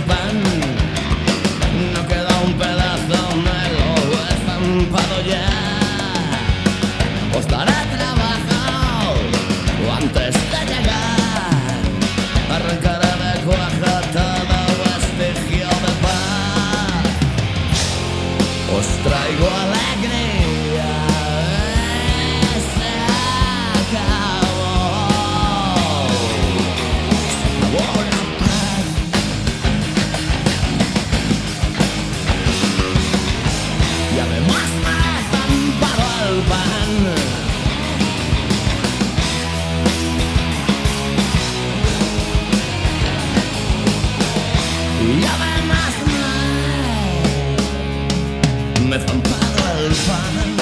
pan. No queda un pedazo, me lo he estampado ya. Os daré trabajo antes de llegar. Arrancaré de cuaja todo vestigio de paz. Os traigo alegría. Se acabó. Se acabó la paz. Y además me he estampado el pan. Y además me he zampado el pan.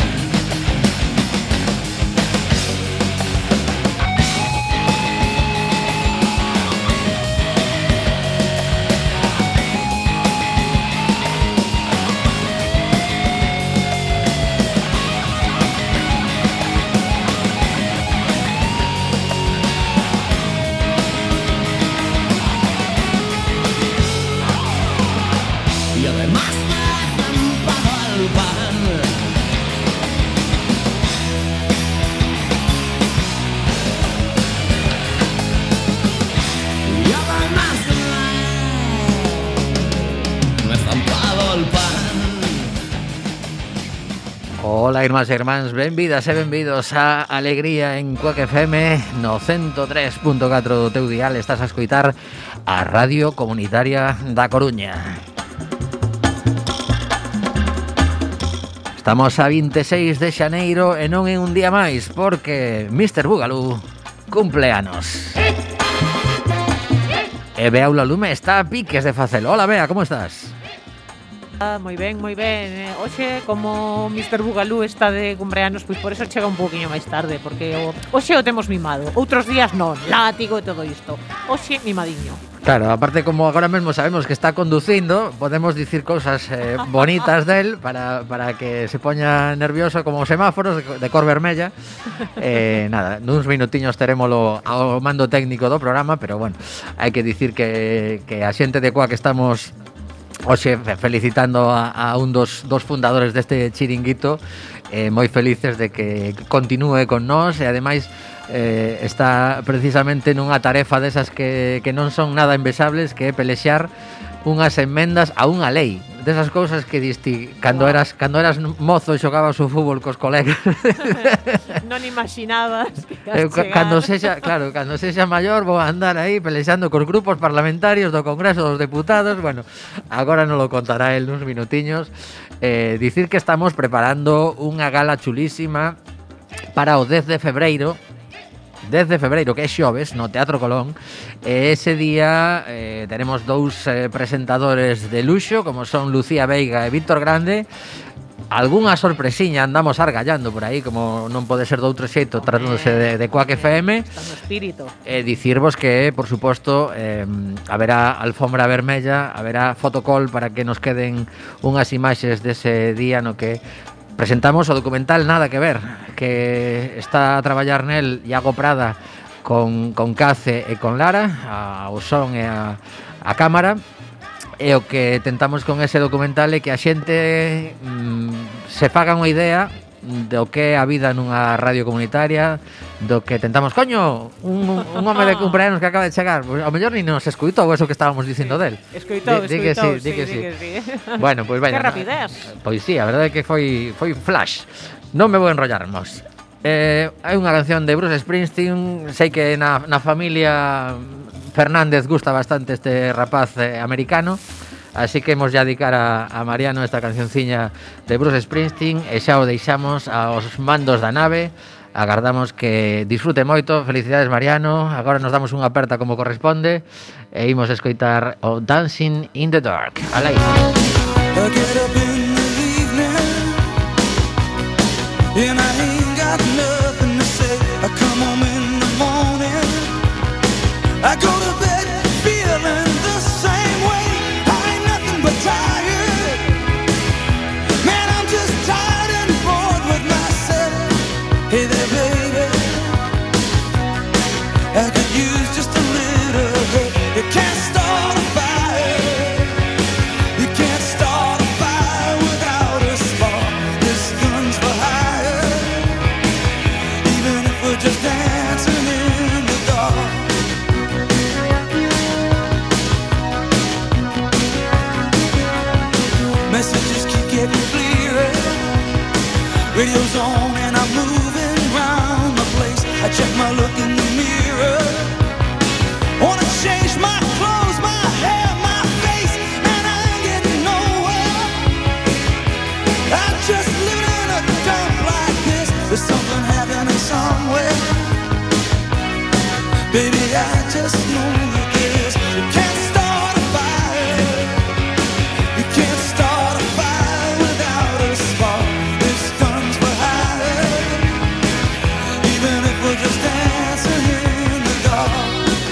Y además me he zampado el pan. Y además me he zampado el pan. Ola, irmás e irmáns, benvidas e benvidos a Alegría en Cuac FM no 103.4 do teu dial. Estás a escoitar a Radio Comunitaria da Coruña. Estamos a 26 de xaneiro e non é un día máis porque Mr. Boogaloo cumple anos. E Bea Lume está a piques de facelo. Hola, Bea, como estás? Moi ben, moi ben. Hoxe, como Mr. Boogaloo está de cumpleanos, pois por eso chega un poquinho máis tarde, porque hoxe o temos mimado. Outros días non, látigo e todo isto. Hoxe mimadiño. Claro, aparte como agora mesmo sabemos que está conducindo, podemos dicir cousas bonitas del para que se poña nervioso como os semáforos de cor vermella. Nada, nuns minutiños terémolo ao mando técnico do programa, pero bueno, hai que dicir que a xente de Cuac estamos hoxe felicitando a un dos fundadores deste chiringuito, moi felices de que continúe con nós e ademais está precisamente nunha tarefa desas que non son nada envexables, que é pelexar unhas enmendas a unha lei. Desas cousas que diste cando eras mozo e xogabas o fútbol cos colegas. Non imaginabas que cando sexa maior vou andar aí pelexando cos grupos parlamentarios do Congreso dos Deputados. Bueno, agora non lo contará el nuns minutiños. Dicir que estamos preparando unha gala chulísima para o 10 de febreiro, que é xoves, no Teatro Colón. Ese día tenemos dous presentadores de luxo, como son Lucía Veiga e Víctor Grande. Algúnha sorpresiña andamos argallando por aí, como non pode ser de outro xeito, tratándose de Cuac FM. Está no espírito. Dicirvos que, por suposto, haberá alfombra vermella, haberá fotocall para que nos queden unhas imaxes dese día no que presentamos o documental Nada que ver, que está a traballar nel Iago Prada con Cace e con Lara, ao son e a cámara. E o que tentamos con ese documental é que a xente se faga unha idea do que é a vida nunha radio comunitaria, do que tentamos, coño, un home de cumpleanos que acaba de chegar, pues, ao mellor ni nos escoitou eso que estábamos dicindo del. Escoitou, di que sí. Bueno, pois pues, que rapidez. Pois sí, a verdade é que foi flash. Non me vou enrollarmos. Hai unha canción de Bruce Springsteen. Sei que na familia Fernández gusta bastante este rapaz americano, así que hemos ya dedicar a Mariano esta cancionciña de Bruce Springsteen e xa o deixamos aos mandos da nave. Agardamos que disfrute moito. Felicidades, Mariano. Agora nos damos unha aperta como corresponde e imos escoitar o Dancing in the Dark. Alai. And I ain't got nothing to say. I come home in the morning, I go to bed feeling the same way. I ain't nothing but tired. Man, I'm just tired and bored with myself. Hey there, baby, I could use just a little help. You can't start a fire Radio's on and I'm moving round the place. I check my look in the mirror. Wanna change my clothes, my hair, my face, and I ain't getting nowhere. I'm just living in a dump like this. There's something happening somewhere. Baby, I just know that this. You can't start a fire. You can't start a fire without a spark. This gun's for hire. Even if we're just dancing in the dark.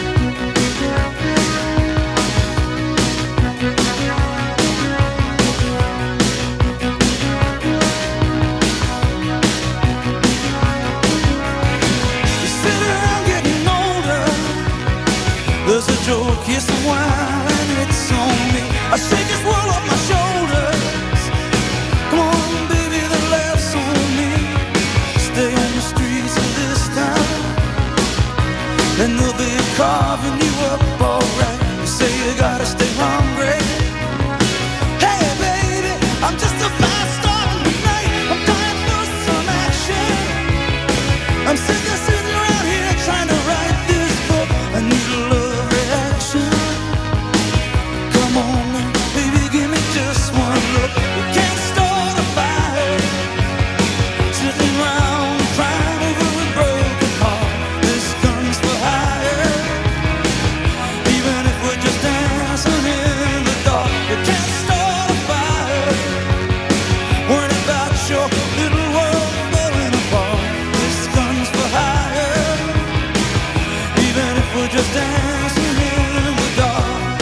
You sit around getting older. There's a joke, yes, a wine, it's on me. I shake this world off my shoulders. Come on, baby, the laugh's on me. Stay on the streets of this town, and they'll be carving you up alright. You say you gotta stay hungry. Hey, baby, I'm just a fast star tonight. I'm dying for some action. I'm sick of sitting around here trying to write this book. I need a love reaction. Come on now, baby, give me just one look. We can't start a fire. Sitting around crying over a broken heart. This gun's for hire. Even if we're just dancing in the dark. We can't start a fire. Worrying about your little world falling apart. This gun's for hire. Even if we're just dancing in the dark.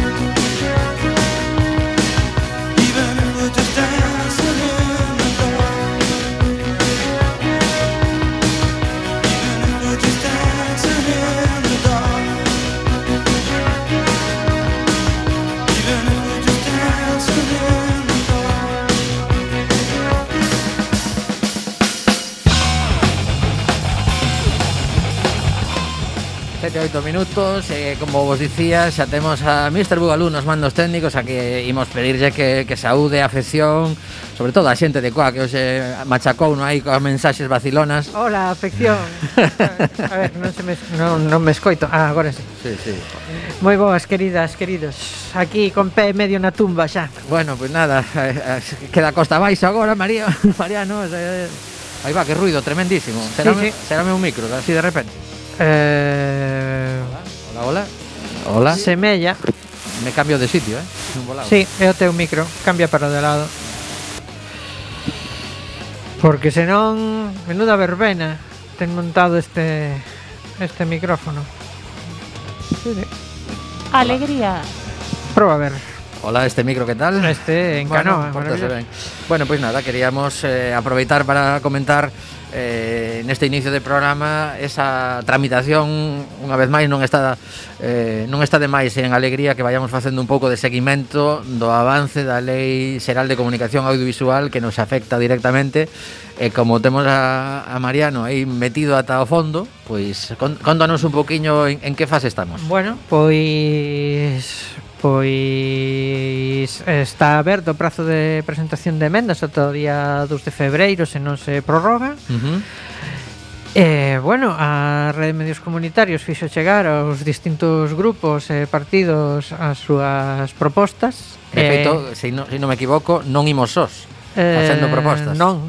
Even if we're just dancing in the dark. Even if we're just dancing in the dark. Even if we're just dancing in the dark. 7-8 minutos, como vos dicía, xa temos a Mr. Bugalú nos mandos técnicos, a que imos pedirlle que saúde, afección, sobre todo a xente de Coa que hoxe machacou no aí coas mensaxes vacilonas. Hola, afección. A ver, non me escoito. Ah, agora sí. Sí, sí. Moi boas, queridas, queridos. Aquí con pé medio na tumba xa. Bueno, pues nada, queda costa baixo agora, María, Mariano. Aí va, que ruido tremendísimo. Seráme un micro, así de repente. Hola, hola. Hola. Semella. Me cambio de sitio, non volado. Sí, é o teu micro. Cambia para o de lado. Porque senón, menuda verbena ten montado este micrófono. Sí. Alegría. Proba a ver. Hola, este micro, ¿qué tal? Este en canoa, pórtase maravilloso. ben. Bueno, pues nada, queríamos aproveitar para comentar neste inicio de programa esa tramitación, unha vez máis non está de máis en alegría que vayamos facendo un pouco de seguimento do avance da Lei Xeral de Comunicación Audiovisual que nos afecta directamente, e como temos a Mariano aí metido ata o fondo, pois contanos un poquiño en que fase estamos. Bueno, pois está aberto o prazo de presentación de emendas ata o día 2 de febreiro, se non se prorroga. Bueno, a Rede de Medios Comunitarios fixo chegar aos distintos grupos e partidos as súas propostas. De feito, se non me equivoco, non imos sós facendo propostas. Non,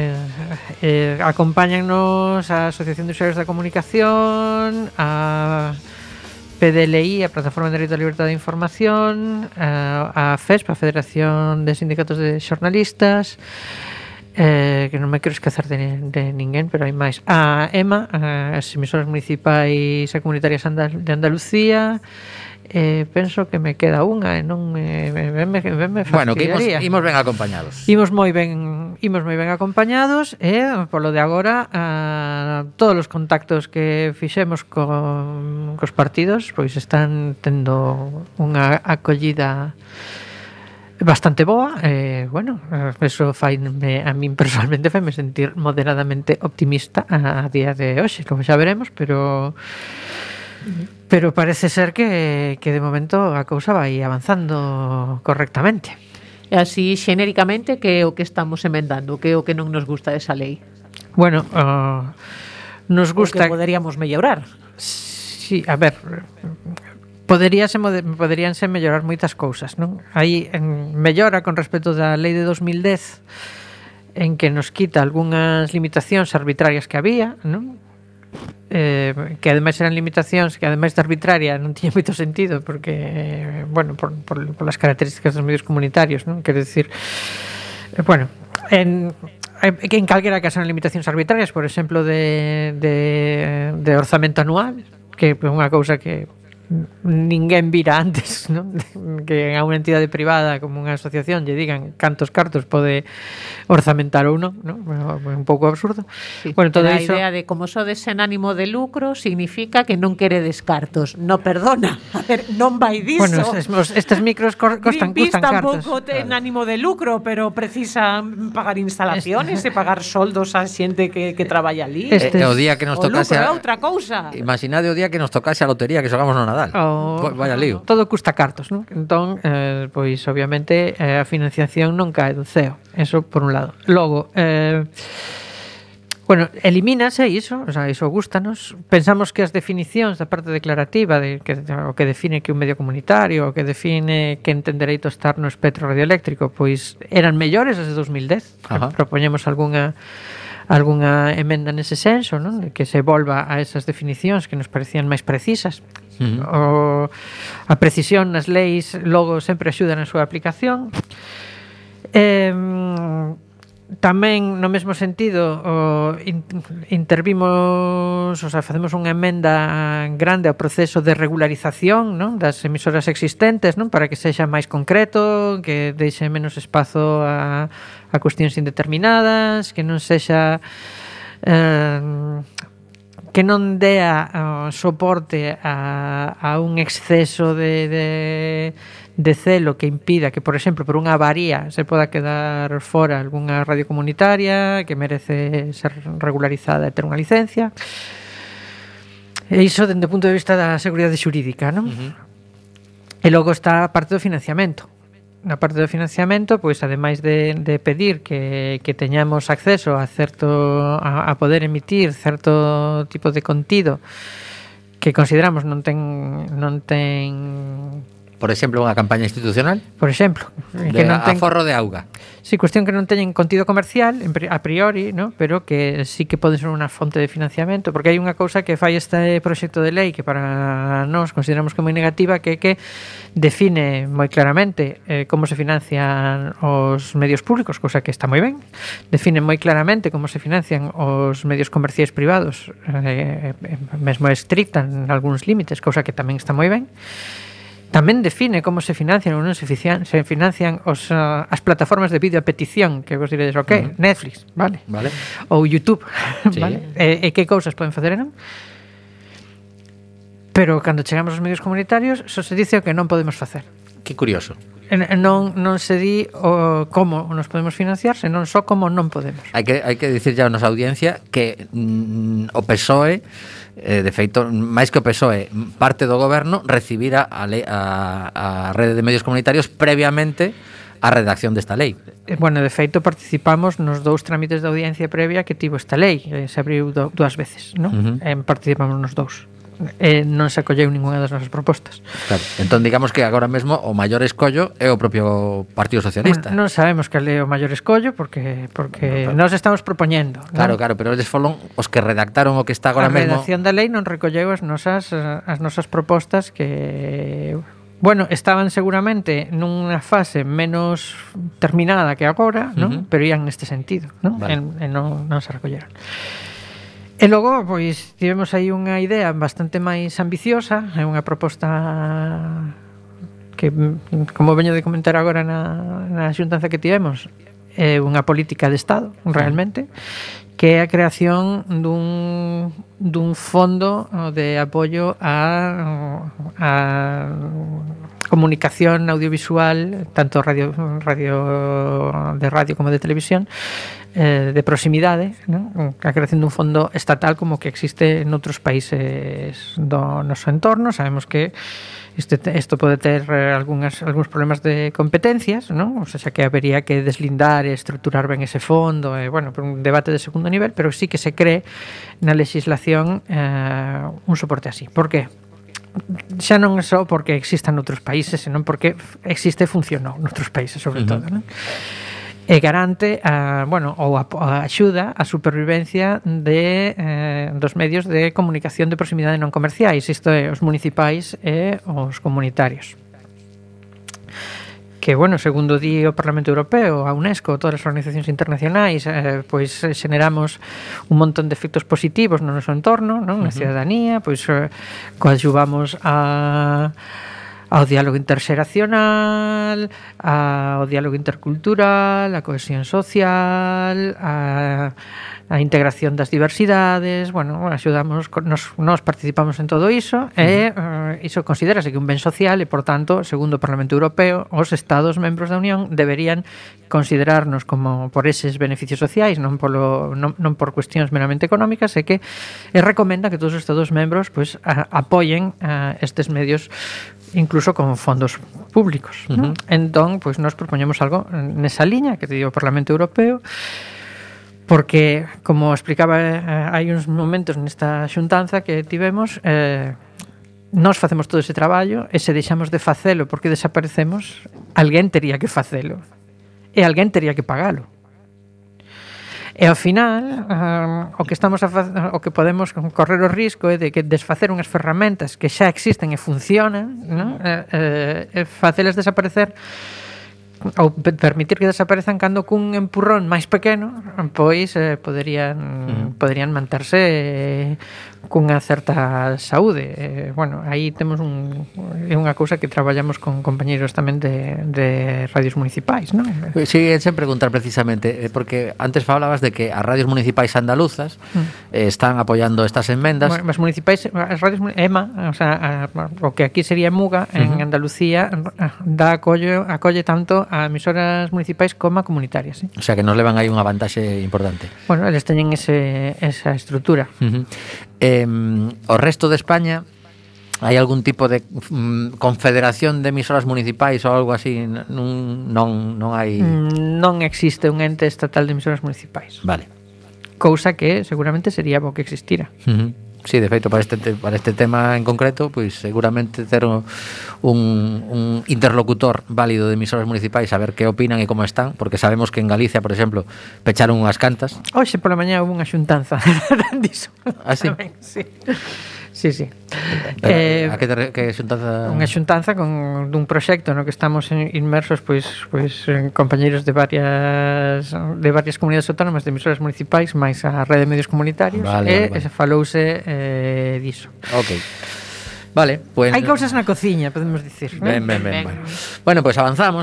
acompáñannos a Asociación de Usuarios da Comunicación, a PDLI, a Plataforma de Dereito á Libertade de Información, a FESP, a Federación de Sindicatos de Xornalistas, que non me quero esquecer de ninguén, pero hai máis. A EMA, as emisoras municipais e comunitarias de Andalucía. Penso que me queda unha e non me fastidiaría. Bueno, que imos ben acompañados. Imos moi ben acompañados, e polo de agora todos os contactos que fixemos cos partidos pois están tendo unha acollida bastante boa. Bueno, eso faime a min personalmente faime sentir moderadamente optimista a día de hoxe, como xa veremos, pero parece ser que de momento a cousa vai avanzando correctamente. E así, xenéricamente, que é o que estamos emendando? Que é o que non nos gusta desa lei? Bueno, nos O gusta... que poderíamos mellorar? Sí, a ver, poderíanse mellorar moitas cousas, non? Hai mellora con respecto da lei de 2010 en que nos quita algunhas limitacións arbitrarias que había, non? Que ademais eran limitacións que ademais de arbitraria non tiña moito sentido porque, bueno, por las características dos medios comunitarios, non? Quero decir, bueno, en calquera caso eran limitacións arbitrarias, por exemplo, de orzamento anual, que é unha cousa que ninguén vira antes, non? Que a unha entidade privada como unha asociación lle digan cantos cartos pode orzamentar ou non, non? É un pouco absurdo. Sí, bueno, todo a iso... idea de como sodes sen ánimo de lucro significa que non queredes cartos. No, perdona, a ver, non vai diso. Bueno, estes micros custan Greenpeace cartos. tampouco ten ánimo de lucro, pero precisan pagar instalaciones e pagar soldos a xente que traballa ali. O día que nos O tocase lucro é outra cousa. Imaginade o día que nos tocase a lotería que xogamos no Nadal. Vaya lío. Todo custa cartos, non? Entón, pois obviamente a financiación non cae do ceo. Eso por un lado. Logo, bueno, elimínase iso, o sea, iso gústanos. Pensamos que as definicións da parte declarativa de que o que define que un medio comunitario, o que define que ten dereito a estar no espectro radioeléctrico, pois eran mellores as de 2010. Propoñemos algunha emenda nese senso, non? De que se volva a esas definicións que nos parecían máis precisas. A precisión nas leis logo sempre axuda na súa aplicación. Tamén no mesmo sentido intervimos, o sea, facemos unha emenda grande ao proceso de regularización, non? Das emisoras existentes, non? Para que sexa máis concreto, que deixe menos espazo a cuestións indeterminadas, que non sexa que non dea soporte a un exceso de celo que impida que, por exemplo, por unha avaría se poda quedar fora algunha radio comunitaria que merece ser regularizada e ter unha licencia. E iso dende o punto de vista da seguridade xurídica, non? E logo está a parte do financiamento. Na parte do financiamento, pois ademais de pedir que teñamos acceso a a poder emitir certo tipo de contido que consideramos non ten por exemplo, unha campaña institucional, por exemplo, que non ten aforro de auga. Sí, cuestión que non teñen contido comercial a priori, ¿no? Pero que sí que pode ser unha fonte de financiamento, porque hai unha cousa que fai este proxecto de lei que para nós consideramos que é moi negativa, que define moi claramente como se financian os medios públicos, cousa que está moi ben. Define moi claramente como se financian os medios comerciais privados, mesmo estricta en algúns límites, cousa que tamén está moi ben. Tamén define como se financian ou non se financian as plataformas de vídeo a petición, que vos diredes, Netflix, vale? Ou YouTube, sí. Vale? E que cousas poden facer, non? Pero cando chegamos aos medios comunitarios só se dice o que non podemos facer. Que curioso. Non se di como nos podemos financiar, senón só como non podemos. Hai que dicir ya a nosa audiencia que o PSOE, de feito, máis que o PSOE, parte do goberno recibira a rede de medios comunitarios previamente á redacción desta lei. Bueno, de feito, participamos nos 2 trámites de audiencia previa que tivo esta lei. Se abriu 2 veces, non? Participamos nos 2. Non se acolleu ninguna das nosas propostas. Claro. Entón, digamos que agora mesmo o maior escollo é o propio Partido Socialista. Non sabemos cal é o maior escollo porque nós estamos propoñendo. Claro, pero eles foron os que redactaron o que está agora mesmo. A redacción da lei non recolleu as nosas propostas que, bueno, estaban seguramente nunha fase menos terminada que agora, non? Pero ian neste sentido, non? Vale. E non se recolleron. E logo, pois, tivemos aí unha idea bastante máis ambiciosa, é unha proposta que, como veño de comentar agora na xuntanza que tivemos, é unha política de Estado, realmente, que é a creación dun fondo de apoio a comunicación audiovisual, tanto de radio como de televisión, de proximidade, non? A creación dun fondo estatal como que existe noutros países do noso entorno. Sabemos que Isto pode ter algúns problemas de competencias, non? O sea, que habería que deslindar e estruturar ben ese fondo, bueno, por un debate de segundo nivel, pero sí que se cree na legislación un soporte así. Por que? Xa non é só porque existan noutros países, senón porque existe e funcionou noutros países, sobre todo, non? E garante ou axuda a supervivencia dos medios de comunicación de proximidade non comerciais, isto é, os municipais e os comunitarios. Que, bueno, segundo di o Parlamento Europeo, a UNESCO, todas as organizacións internacionais, pois xeneramos un montón de efectos positivos no noso entorno, non? Na cidadanía, pois coadyuvamos ao diálogo interxeracional, ao diálogo intercultural, a cohesión social, a integración das diversidades, bueno, axudamos, nos participamos en todo iso, e iso considérase que un ben social e, por tanto, segundo o Parlamento Europeo, os Estados membros da Unión deberían considerarnos como por eses beneficios sociais, non por cuestións meramente económicas, e que recomenda que todos os Estados membros pois apoien estes medios incluso con fondos públicos, ¿no? Entón, pois nos propoñemos algo nesa liña que te digo o Parlamento Europeo, porque, como explicaba hai uns momentos nesta xuntanza que tivemos, nós facemos todo ese traballo e se deixamos de facelo porque desaparecemos, alguén tería que facelo e alguén tería que pagalo. E ao final, o que podemos correr o risco é de que desfacer unhas ferramentas que xa existen e funcionan, non? Facelas desaparecer ou permitir que desaparezan cando cun empurrón máis pequeno pois poderían manterse cunha certa saúde. Bueno, aí temos unha cousa que traballamos con compañeiros tamén de radios municipais, non? Sí, sen preguntar precisamente, porque antes falabas de que as radios municipais andaluzas están apoiando estas enmendas. Bueno, as municipais, as radios EMA, o sea, o que aquí sería Muga, en Andalucía acolle tanto a emisoras municipais como a comunitarias, ¿sí? O sea, que nos levan aí unha vantaxe importante. Bueno, eles teñen esa estrutura. O resto de España hai algún tipo de confederación de emisoras municipais ou algo así? Non hai... Non existe un ente estatal de emisoras municipais. Vale. Cousa que seguramente sería bo que existira. Sí, de feito, para este tema en concreto, pois seguramente ter un interlocutor válido de emisoras municipais, saber que opinan e como están, porque sabemos que en Galicia, por exemplo, pecharon unhas cantas. Hoxe pola mañá houve unha xuntanza diso. Ah, sí? Sí. Sí. A que xuntanza? Unha xuntanza dun proxecto no que estamos inmersos pois compañeiros de varias comunidades autónomas de emisoras municipais máis a rede de medios comunitarios. Vale. Falouse diso. Ok. Vale, pues... Hai cousas na cociña, podemos dicir. Ben. Bueno, pues avanzamos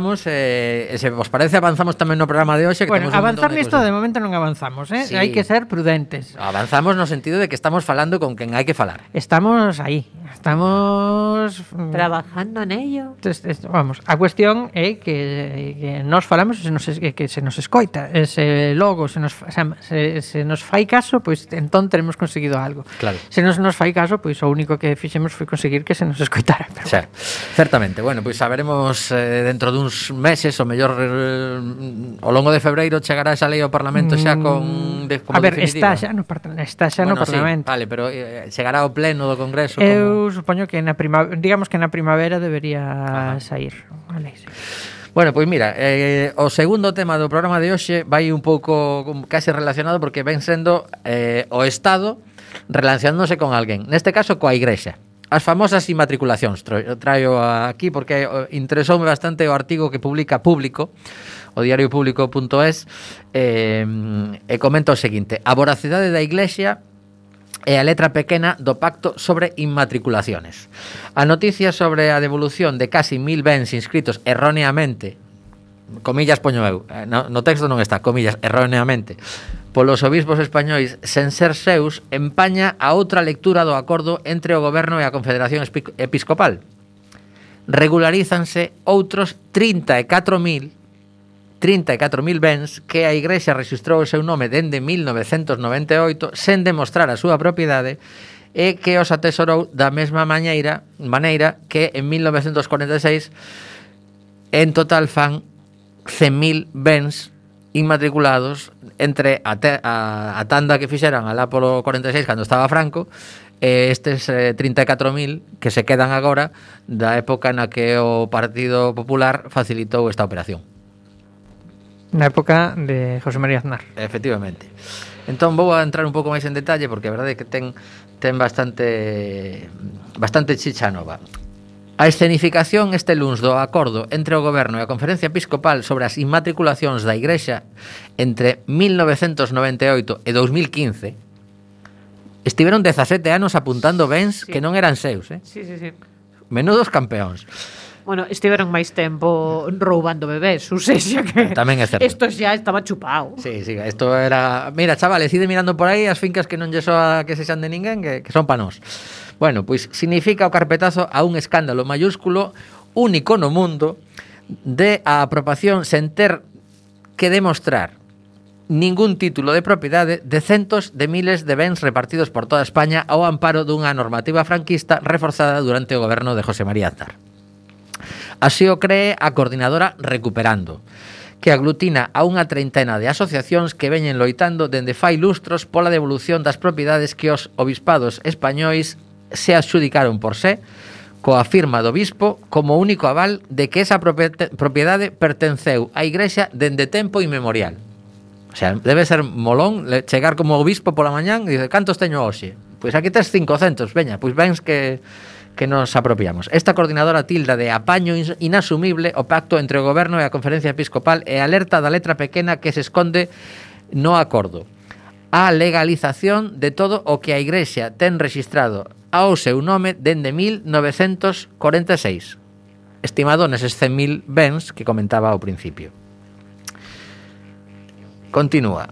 se vos parece avanzamos tamén no programa de hoxe que bueno, avanzar nisto de momento non avanzamos, Sí. Hai que ser prudentes. Avanzamos no sentido de que estamos falando con quen hai que falar. Estamos aí. Estamos trabajando en ello. Vamos, a cuestión é que nós falamos que se nos escoita, se logo se nos fai caso, pois entón teremos conseguido algo. Claro. Se non se nos fai caso, pois o único que fixemos foi conseguir que se nos escoitara. Pero bueno. Certamente. Bueno, pois saberemos dentro duns meses, o mellor ao longo de febreiro chegará esa lei ao Parlamento xa como a ver, definitiva. Está xa no Parlamento. Sí, vale, pero chegará ao pleno do Congreso Eu supoño que digamos que na primavera debería sair. Vale, sí. Bueno, pois mira, o segundo tema do programa de hoxe vai un pouco case relacionado porque ven sendo o Estado relacionándose con alguén, neste caso coa Igrexa. As famosas inmatriculacións traio aquí porque interesoume bastante o artigo que publica Público, o diario público.es, e comenta o seguinte: a voracidade da Iglesia e a letra pequena do Pacto sobre Inmatriculaciones. A noticia sobre a devolución de casi 1000 bens inscritos erróneamente, comillas poño eu, no texto non está, comillas, erróneamente, polos obispos españois sen ser seus, empaña a outra lectura do acordo entre o Goberno e a Confederación Episcopal. Regularízanse outros 34.000 bens que a Igrexa rexistrou o seu nome dende 1998 sen demostrar a súa propiedade e que os atesorou da mesma maneira que en 1946 en total fan 100.000 bens inmatriculados entre a tanda que fixeran alá polo 46 cando estaba Franco e estes 34.000 que se quedan agora da época na que o Partido Popular facilitou esta operación. Na época de José María Aznar. Efectivamente. Entón vou a entrar un pouco máis en detalle porque a verdade é que ten bastante chicha nova. A escenificación este luns do acordo entre o Goberno e a Conferencia Episcopal sobre as inmatriculacións da Igrexa entre 1998 e 2015 estiveron 17 anos apuntando bens que non eran seus, Sí. Menudos campeóns. Bueno, estiveron máis tempo roubando bebés, ou sexa que Tamén é certo. Isto xa estaba chupado. Sí, isto era... Mira, chavales, ide mirando por aí as fincas que non lle soa que se xan de ninguén, que son pa nós. Bueno, pois significa o carpetazo a un escándalo mayúsculo único no mundo de a apropiación sen ter que demostrar ningún título de propiedade de centos de miles de bens repartidos por toda España ao amparo dunha normativa franquista reforzada durante o goberno de José María Aznar. Así o cree a coordinadora Recuperando, que aglutina a unha treintena de asociacións que veñen loitando dende fai lustros pola devolución das propiedades que os obispados españois se adxudicaron por sé, coa firma do bispo como único aval de que esa propiedade pertenceu á Igrexa dende tempo inmemorial. O sea, debe ser molón chegar como obispo pola mañán e dice, cantos teño hoxe? Pois aquí tes 500, veña, pois vens que nos apropiamos. Esta coordinadora tilda de apaño inasumible o pacto entre o Goberno e a Conferencia Episcopal e alerta da letra pequena que se esconde no acordo. A legalización de todo o que a Igrexa ten rexistrado ao seu nome dende 1946, estimado neses 100.000 bens que comentaba ao principio. Continúa.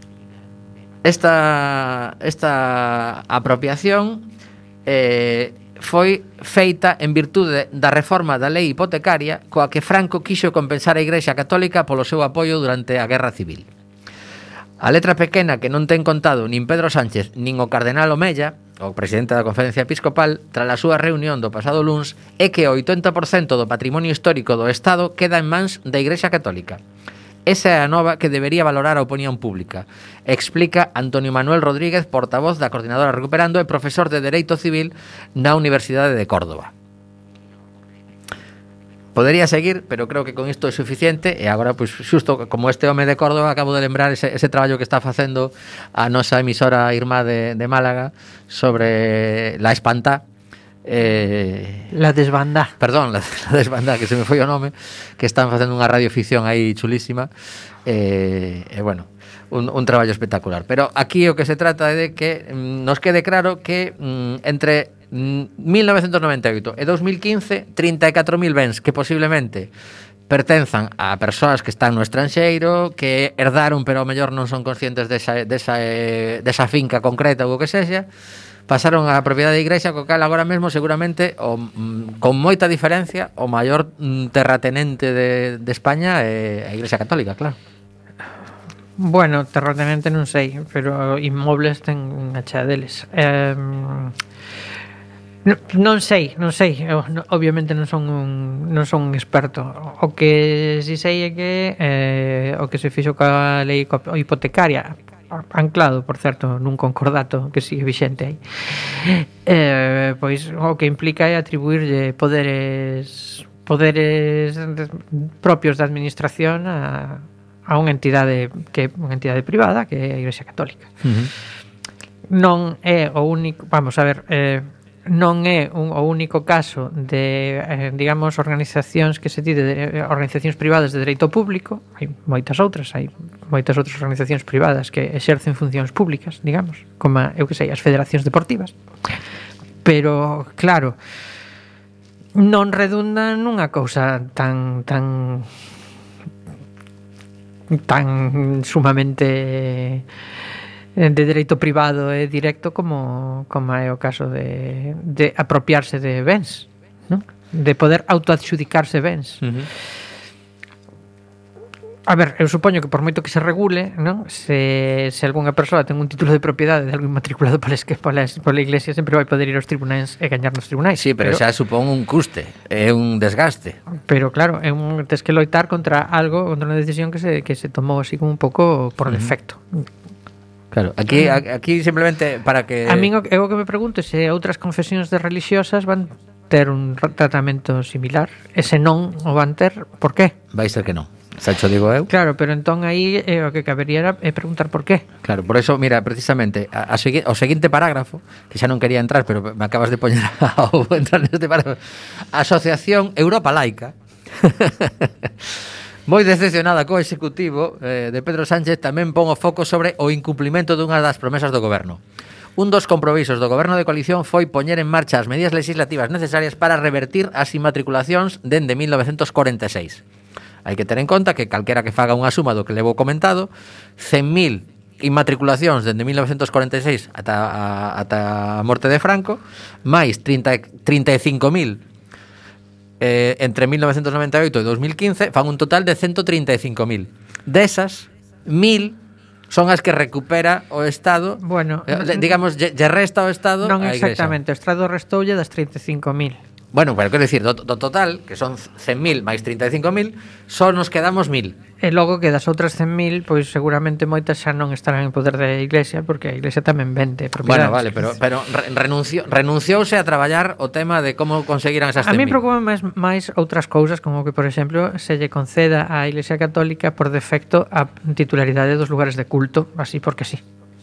Esta apropiación foi feita en virtude da reforma da lei hipotecaria coa que Franco quixo compensar a Igrexa Católica polo seu apoio durante a Guerra Civil. A letra pequena que non ten contado nin Pedro Sánchez nin o cardenal Omella, o presidente da Conferencia Episcopal, tras a súa reunión do pasado luns, é que o 80% do patrimonio histórico do Estado queda en mans da Igrexa Católica. Esa é a nova que debería valorar a opinión pública, explica Antonio Manuel Rodríguez, portavoz da Coordinadora Recuperando e profesor de Dereito Civil na Universidade de Córdoba. Podería seguir, pero creo que con isto é suficiente e agora, pois, xusto como este home de Córdoba, acabo de lembrar ese traballo que está facendo a nosa emisora irmá de Málaga sobre La Espantá, La Desbandá. Perdón, la Desbandá, que se me foi o nome, que están facendo unha radioficción aí chulísima, bueno, un traballo espectacular. Pero aquí o que se trata é de que nos quede claro que entre 1998 e 2015 34.000 bens que posiblemente pertenzan a persoas que están no estranxeiro, que herdaron pero ao mellor non son conscientes desa finca concreta ou o que sexa, pasaron á propiedade da Igrexa, co cal agora mesmo seguramente con moita diferencia o maior terratenente de España é a Igrexa Católica, claro. Bueno, terratenente non sei, pero inmobles ten unha chea deles. Non sei. Eu, obviamente non son un experto. O que si sei é que o que se fixo coa lei hipotecaria, anclado, por certo, nun concordato que sigue vixente aí, pois o que implica é atribuirlle poderes propios da administración a unha entidade privada que é a Igrexa Católica. Non é o único, vamos a ver, non é o único caso de, digamos, organizacións que se di de organizacións privadas de dereito público. Hai moitas outras organizacións privadas que exercen funcións públicas, digamos, como, eu que sei, as federacións deportivas. Pero, claro, non redundan nunha cousa tan sumamente de dereito privado e directo como é o caso de apropiarse de bens, ¿no? De poder autoadxudicarse bens. A ver, eu supoño que por moito que se regule, non? Se algunha persoa ten un título de propiedade de algo inmatriculado pola Iglesia, sempre vai poder ir aos tribunais e gañar nos tribunais. Sí, pero xa supón un custe, é un desgaste. Pero claro, tes que loitar contra algo, contra unha decisión que se tomou así como un pouco por defecto. Claro, aquí simplemente para que... A min o que me pregunto é se outras confesións de religiosas van ter un tratamento similar, e se non o van ter, por qué? Vai ser que non. Xa cho digo eu. Claro, pero entón aí o que cabería era preguntar por qué. Claro, por eso, mira, precisamente o seguinte parágrafo, que xa non quería entrar, pero me acabas de poñer ao entrar neste parágrafo. Asociación Europa Laica moi decepcionada co executivo de Pedro Sánchez tamén pon o foco sobre o incumplimento dunha das promesas do goberno. Un dos compromisos do goberno de coalición foi poñer en marcha as medidas legislativas necesarias para revertir as inmatriculacións dende 1946. Hai que ter en conta que calquera que faga unha suma do que levo comentado, 100.000 inmatriculacións dende 1946 ata a morte de Franco, máis 35.000 entre 1998 e 2015, fan un total de 135.000. Desas, 1.000 son as que recupera o Estado. Bueno, digamos, lle resta o Estado non a Iglesia. exactamente, o Estado restoulle das 35.000. Bueno, pero quero dicir, do total, que son 100.000 máis 35.000, só nos quedamos 1.000. E logo que das outras 100.000, pois seguramente moitas xa non estarán en poder da Iglesia, porque a Iglesia tamén vende propiedades. Bueno, vale, pero renunciouse a traballar o tema de como conseguiran esas 100.000. A mí preocupa máis outras cousas, como que, por exemplo, se lle conceda á Iglesia Católica por defecto a titularidade dos lugares de culto, así porque sí.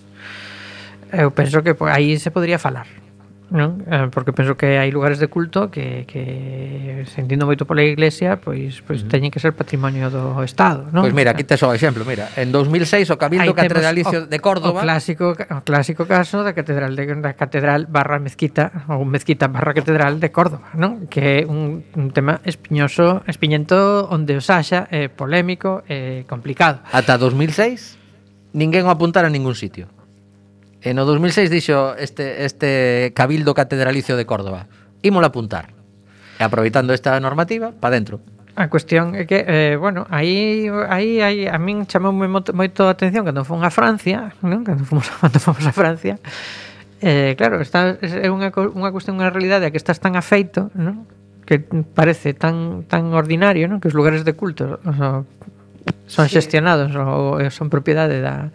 Eu penso que aí se podría falar, non? Porque penso que hai lugares de culto que sentindo moito pola Iglesia, pois teñen que ser patrimonio do Estado, non? Pois mira, aquí tes o exemplo, mira, en 2006 o Cabildo Catedralicio de Córdoba, o clásico caso da catedral barra mezquita ou mezquita barra catedral de Córdoba, non? Que é un tema espiñento onde o saxa é polémico e complicado. Ata 2006 ninguén o apuntara en ningún sitio. E no 2006 dixo este Cabildo Catedralicio de Córdoba, ímolo apuntar. E aproveitando esta normativa, pa dentro. A cuestión é que, bueno, aí a min chamoume moito a atención cando fomos a Francia, non? Cando fomos a Francia. Claro, é unha cuestión, unha realidade a que estás tan afeito, non? Que parece tan ordinario, non? Que os lugares de culto son xestionados ou son propiedade da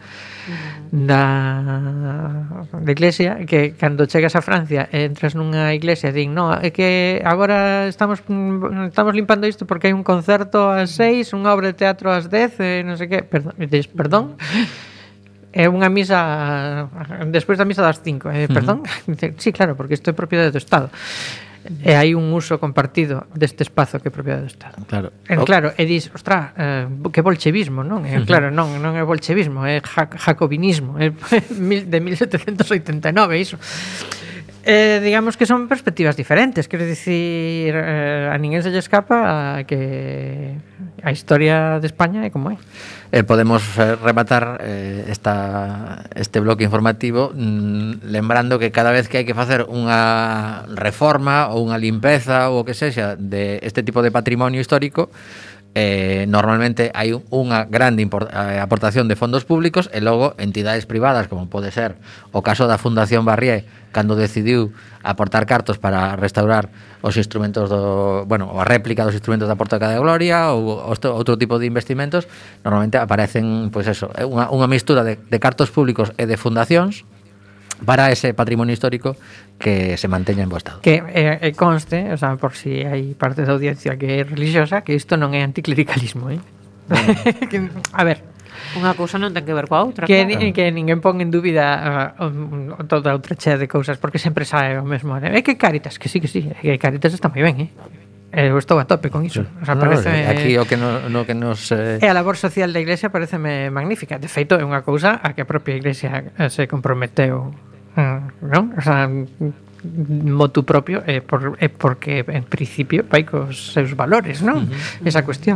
Iglesia, que cando chegas a Francia e entras nunha iglesia e din, no, é que agora estamos limpando isto porque hai un concerto ás 6, unha obra de teatro ás 10, non sei que, perdón, é unha misa despois da misa das 5, perdón. Sí, claro, porque isto é propiedade do Estado. E hai un uso compartido deste espazo que é propiedade do Estado. Claro. Claro, e dis, ostra, que bolchevismo, non? Claro, non é bolchevismo, é jacobinismo, é de 1789, iso. Digamos que son perspectivas diferentes, quero dicir, a ninguén se lle escapa que a historia de España é como é. Podemos rematar este bloque informativo lembrando que cada vez que hai que facer unha reforma ou unha limpeza ou o que sexa de este tipo de patrimonio histórico, normalmente hai unha grande aportación de fondos públicos e logo entidades privadas, como pode ser o caso da Fundación Barrié, cando decidiu aportar cartos para restaurar os instrumentos a réplica dos instrumentos da Porta da Gloria ou outro tipo de investimentos, normalmente aparecen unha mistura de cartos públicos e de fundacións para ese patrimonio histórico que se manteña en bo estado. Que conste, o sea, por si hai parte da audiencia que é religiosa, que isto non é anticlericalismo, a ver, unha cousa non ten que ver coa outra, que ninguén pon en dúbida toda outra chea de cousas, porque sempre sae o mesmo. É que Cáritas, que sí, que Cáritas está moi ben, eu estou a tope con iso. O sea, aquí o que nos E a labor social da Iglesia pareceme magnífica. De feito, é unha cousa a que a propia Iglesia se comprometeu, non? O sea, motu propio é porque en principio vai cos seus valores, non? Esa cuestión.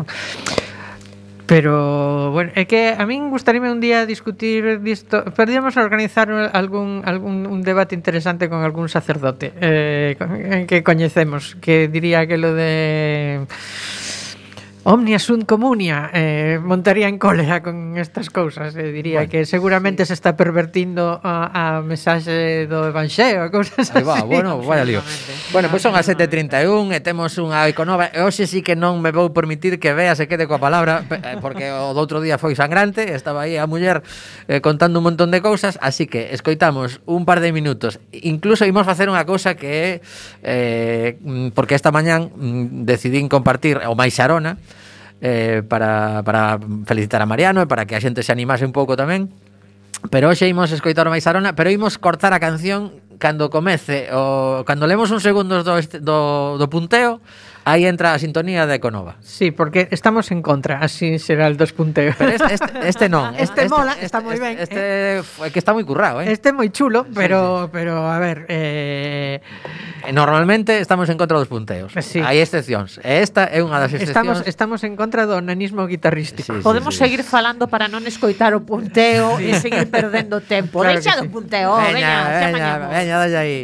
Pero, bueno, é que a min gustaríame un día discutir disto. Podríamos organizar un debate interesante con algún sacerdote que coñecemos, que diría aquelo de Omnia sunt comunia, montaría en cólera con estas cousas, diría que seguramente se está pervertindo a mensaxe do evanxeo, cousas Aí va, así. bueno, vaya lío. Bueno, pois son as 7:31 e temos unha Iconova. E hoxe sí que non me vou permitir que Bea se quede coa palabra, porque o do outro día foi sangrante, estaba aí a muller contando un montón de cousas, así que escoitamos un par de minutos. Incluso imos facer unha cousa que é porque esta mañán decidín compartir o máis xarona para felicitar a Mariano e para que a xente se animase un pouco tamén. Pero hoxe imos escoitar o máis xarona, pero imos cortar a canción cando comece cando lemos uns segundos do punteo. Aí entra a sintonía de Iconova. Sí, porque estamos en contra, así será el dos punteos. Pero este non. Este mola, está moi ben. Este que está moi currado, Este é moi chulo, pero a ver, normalmente estamos en contra dos punteos. Sí. Hai excepcións. E esta é unha das excepcións. Estamos en contra do nanismo guitarrístico. Sí, Podemos seguir falando para non escoitar o punteo e seguir perdendo tempo. Claro Deixa que do sí. punteo, veña, Veña, dalle aí.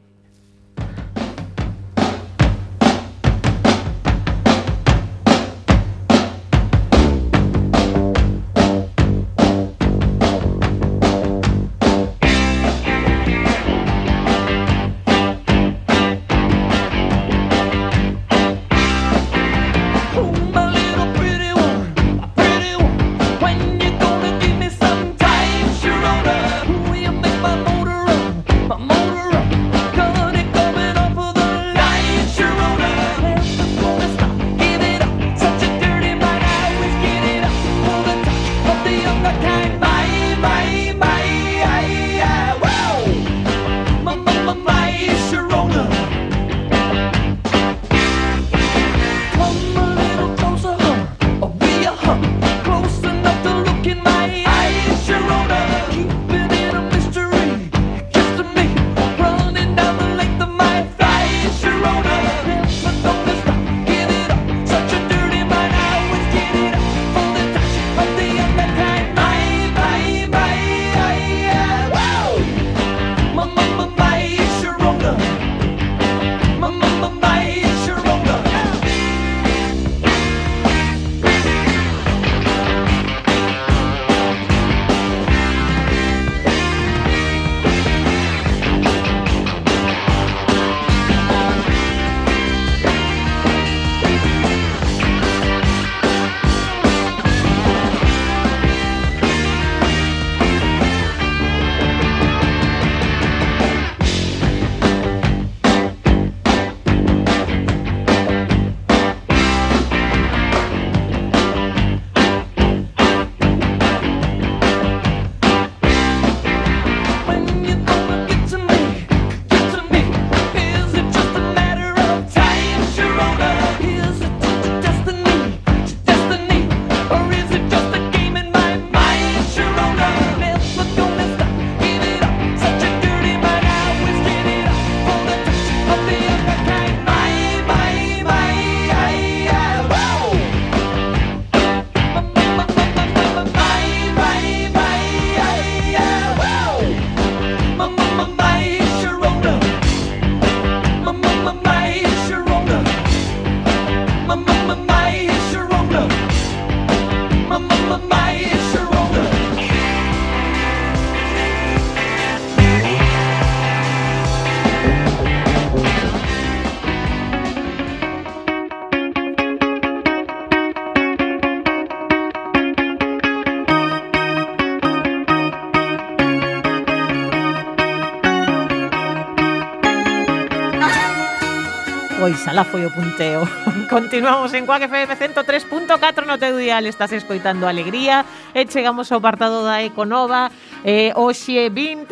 Pois alá foi o punteo. Continuamos en Quack FM 103.4 no teu dial. Estás escoitando Alegría e chegamos ao apartado da Iconova. Hoxe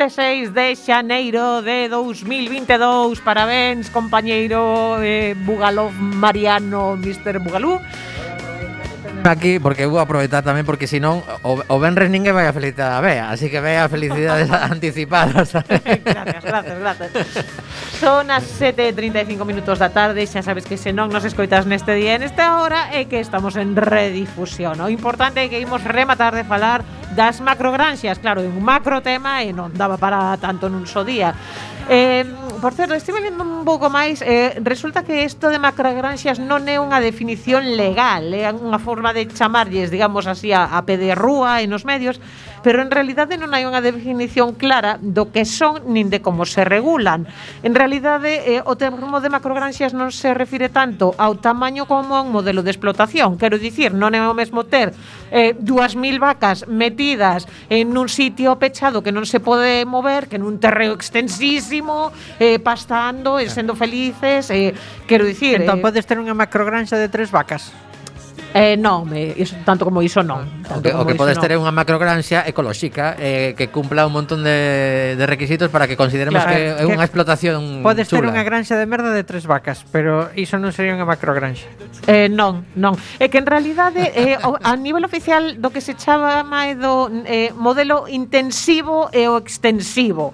26 de xaneiro de 2022. Parabéns, compañeiro Bugalov Mariano, Mr. Bugalú. Aquí, porque vou aproveitar tamén, porque senón o venres ninguén vai a felicitar a Bea, así que Bea, felicidades anticipadas. Gracias. Son as 7:35 minutos da tarde. Xa sabes que se non nos escoitas neste día e nesta hora é que estamos en redifusión. O importante é que imos rematar de falar das macrogranxas, claro, é un macro tema e non daba para tanto nun só día. Por certo, estive lendo un pouco máis, resulta que isto de macrogranxas non é unha definición legal, é unha forma de chamarlles, digamos así, a pé de rúa e nos medios, pero en realidade non hai unha definición clara do que son nin de como se regulan. En realidade, o termo de macrogranxas non se refire tanto ao tamaño como a un modelo de explotación. Quero dicir, non é o mesmo ter 2.000 vacas metidas en un sitio pechado que non se pode mover, que nun terreo extensísimo, pastando e sendo felices, quero dicir... Entón podes ter unha macrogranxa de 3 vacas. Non, iso, tanto como iso non. O que podes ter é unha macrogranxa ecolóxica que cumpla un montón de requisitos para que consideremos que é unha explotación podes chula. ter unha granxa de merda de 3 vacas, pero iso non sería unha macrogranxa. Non. É que en realidade a nivel oficial do que se chama é do modelo intensivo e o extensivo.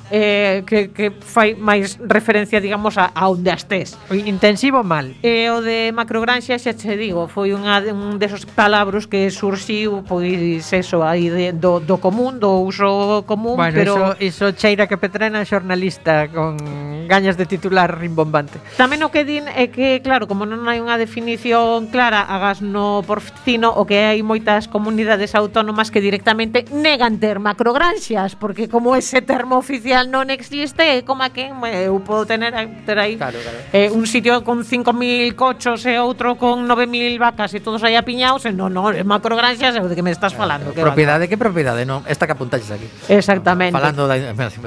Que fai máis referencia, digamos, a onde estés. O intensivo mal. E o de macrogranxa, xa che digo, foi un desos palabros que surxiu, pois eso, aí do común, do uso común, bueno, pero iso cheira que Petrena é xornalista con gañas de titular rimbombante. Tamén o que din é que, claro, como non hai unha definición clara, hagas no porcino, o que hai moitas comunidades autónomas que directamente negan ter macrogranxas, porque como ese termo oficial non existe, é como que eu podo ter aí claro. un sitio con 5.000 cochos e outro con 9.000 vacas e todos aí apiñados, non, é macrogranxas, é o de que me estás falando. Propiedade, que propiedade, non? Esta que apuntaches aquí. Exactamente. Falando da...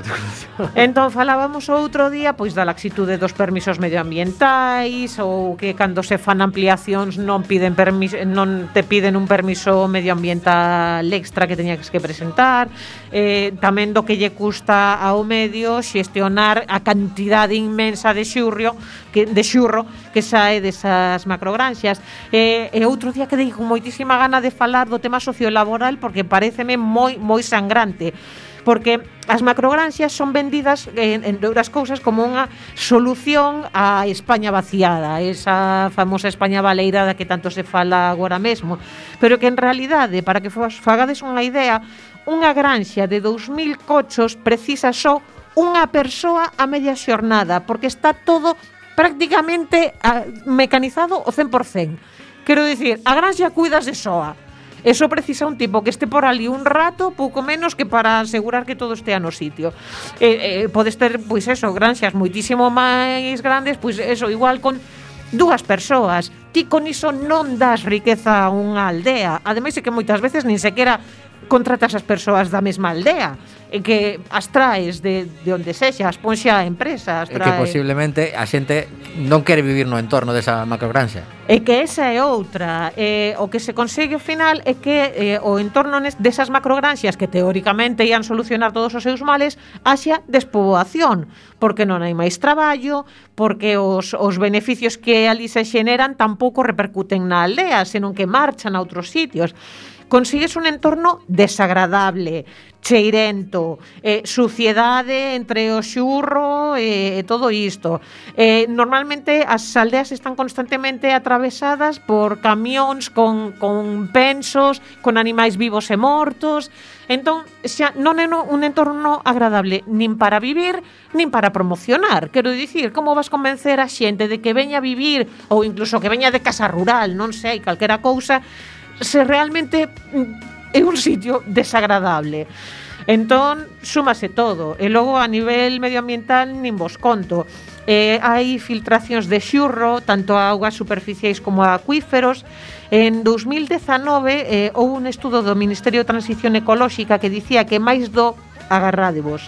Entón falábamos outro día pois da laxitude dos permisos medioambientais, ou que cando se fan ampliacións non te piden un permiso medioambiental extra que teñas que presentar, tamén do que lle custa ao medio xestionar a cantidade inmensa de xurro que sae desas macrogranxas. E outro día que dei con moitísima gana de falar do tema sociolaboral, porque paréceme moi sangrante, porque as macrogranxas son vendidas en outras cousas como unha solución á España vaciada, esa famosa España baleirada que tanto se fala agora mesmo, pero que en realidade, para que fagades unha idea, unha granxa de 2.000 cochos precisa só unha persoa a media xornada, porque está todo prácticamente mecanizado o 100%. Quero dicir, a granxa cuidas de soa. Eso precisa un tipo que este por ali un rato, pouco menos que para asegurar que todo estea no sitio. Podes ter, pois eso, granxas moitísimo máis grandes, pois eso, igual con 2 persoas. Ti con iso non das riqueza a unha aldea. Ademais é que moitas veces nin sequera contratas as persoas da mesma aldea, que as traes de onde sexa, as ponxe a empresa, as trae... que posiblemente a xente non quere vivir no entorno desa macrogranxa. E que esa é outra. O que se consegue ao final é que o entorno desas macrogranxas, que teóricamente ian solucionar todos os seus males, haxa despoboación, porque non hai máis traballo, porque os beneficios que ali se xeneran tampouco repercuten na aldea, senón que marchan a outros sitios. Consigues un entorno desagradable, cheirento, suciedade entre o xurro e todo isto. Normalmente as aldeas están constantemente atravesadas por camións con pensos, con animais vivos e mortos. Entón, xa non é un entorno agradable nin para vivir, nin para promocionar. Quero dicir, como vas convencer a xente de que veña a vivir, ou incluso que veña de casa rural, non sei, calquera cousa, se realmente é un sitio desagradable. Entón, súmase todo. E logo, a nivel medioambiental, nin vos conto. Hai filtracións de xurro, tanto a augas superficiais como a acuíferos. En 2019, houve un estudo do Ministerio de Transición Ecolóxica que dicía que máis do, agarrádevos,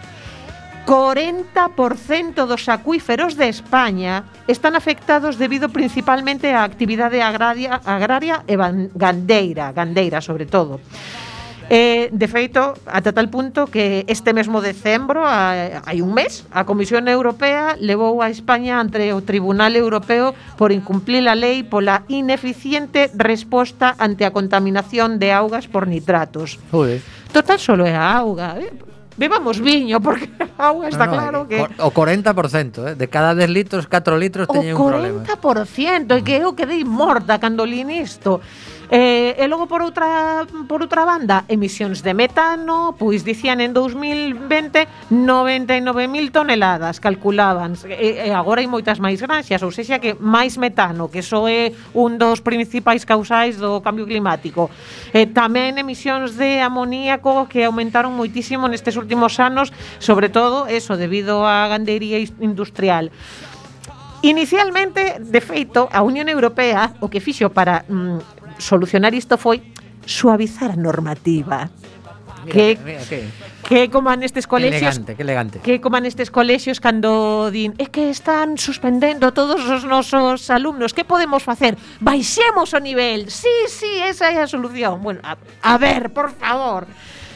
40% dos acuíferos de España están afectados debido principalmente á actividade agraria e gandeira sobre todo. De feito, ata tal punto que este mesmo decembro, hai un mes, a Comisión Europea levou a España ante o Tribunal Europeo por incumplir a lei pola ineficiente resposta ante a contaminación de augas por nitratos. Joder. Total, solo é a auga, bebamos viño, porque a auga está claro que... O 40%, de cada 10 litros, 4 litros teñen un problema. O 40%, e que eu quedei morta cando li nisto. E logo por outra banda, emisións de metano, pois dicían en 2020 99.000 toneladas, calculaban. E agora hai moitas máis granxas, ou sexa que máis metano, que iso é un dos principais causais do cambio climático. Tamén emisións de amoníaco que aumentaron moitísimo nestes últimos anos, sobre todo eso, debido á gandeiría industrial. Inicialmente, de feito, a Unión Europea o que fixo para solucionar isto foi suavizar a normativa. Mira, Que como nestes colexios, que elegante. que como nestes colexios cando din, é que están suspendendo todos os nosos alumnos, que podemos facer? Baixemos o nivel. Sí, esa é a solución. Bueno, a ver, por favor.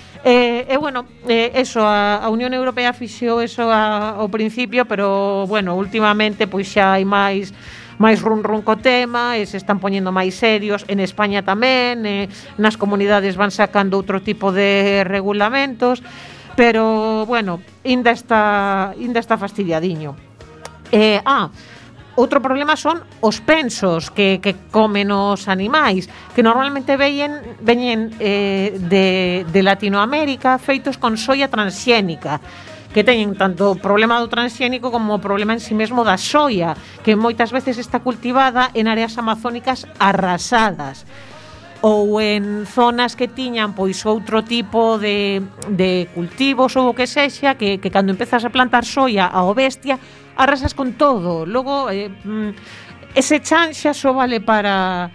Eso, a Unión Europea fixou eso ao principio, pero bueno, últimamente pois xa hai máis run co tema, e se están poñendo máis serios. En España tamén, nas comunidades van sacando outro tipo de regulamentos, pero bueno, ainda está fastidiadiño. Outro problema son os pensos que comen os animais, que normalmente veñen de Latinoamérica, feitos con soia transxénica, que teñen tanto o problema do transxénico como o problema en si mesmo da soia, que moitas veces está cultivada en áreas amazónicas arrasadas, ou en zonas que tiñan pois outro tipo de cultivos ou o que sexa, que cando empezas a plantar soia ao bestia, arrasas con todo. Logo, ese chan xa só vale para